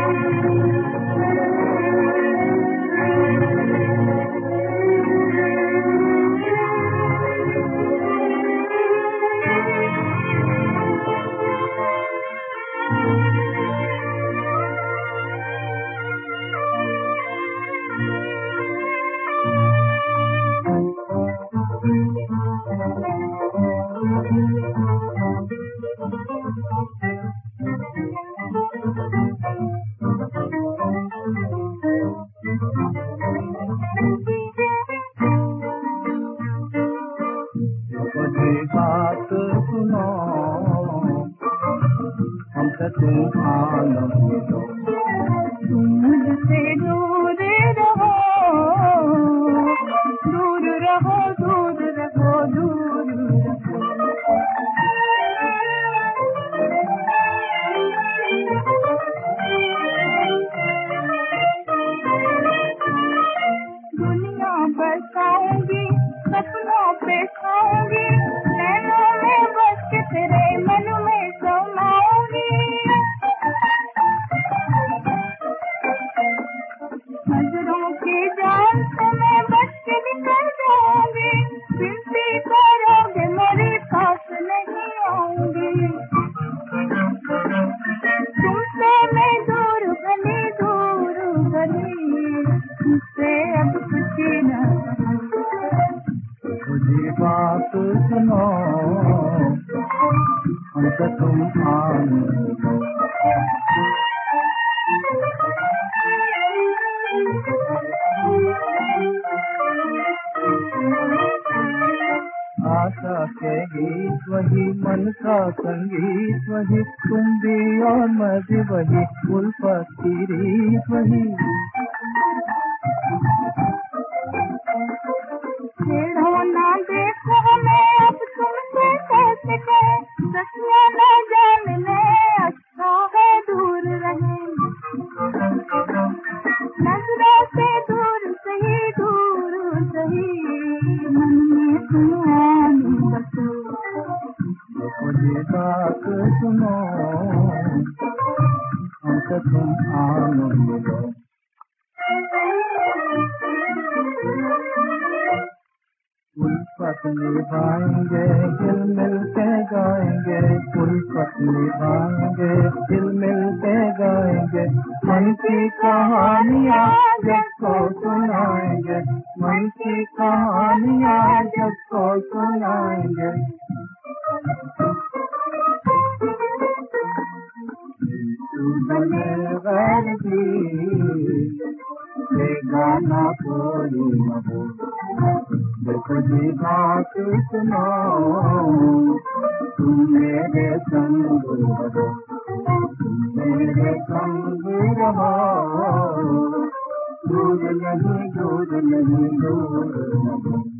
बात सुनो हमसे तूफान मिलो, तुम मुझसे दूर रहो, दूर रहो, दूर रहो, दूर रहो। दुनिया बरसाऊंगी, सपनों पे खाऊंगी, नैनों में बस के तेरे मन में समाऊंगी। नजरों की जान से मैं बच के निकल जाऊंगी, विनती करोगे मेरे पास नहीं आऊंगी। तुमसे मैं दूर भली, दूर भली, तुमसे अब कुछ न तुझी बात सुनो हमसे तूफान मिलो। आशा के गीत वही, मन का संगीत वही, तुम भी और मैं भी वही, उल्फत की रीत वही। छेड़ो ना देखो मैं अब तुमसे कैसे कहे, सखियां ना जान ले अच्छा है दूर रहे। नजरों से दूर सही, दूर सही, मन में तुम आने बसो। मुझे बात सुनो हमसे तूफान मिलो। उल्फत निभाएंगे दिल मिल के गाएंगे, उल्फत निभाएंगे दिल मिल के गाएंगे, मन की कहानियाँ जग को सुनाएंगे, मन की कहानियाँ जग को सुनाएंगे। बने गैर की ये गाना कोई न हो, देखो जी बात सुनो तुम मेरे संग रहो, तुम मेरे संग रहो, दूर नहीं, दूर नहीं, दूर नहीं।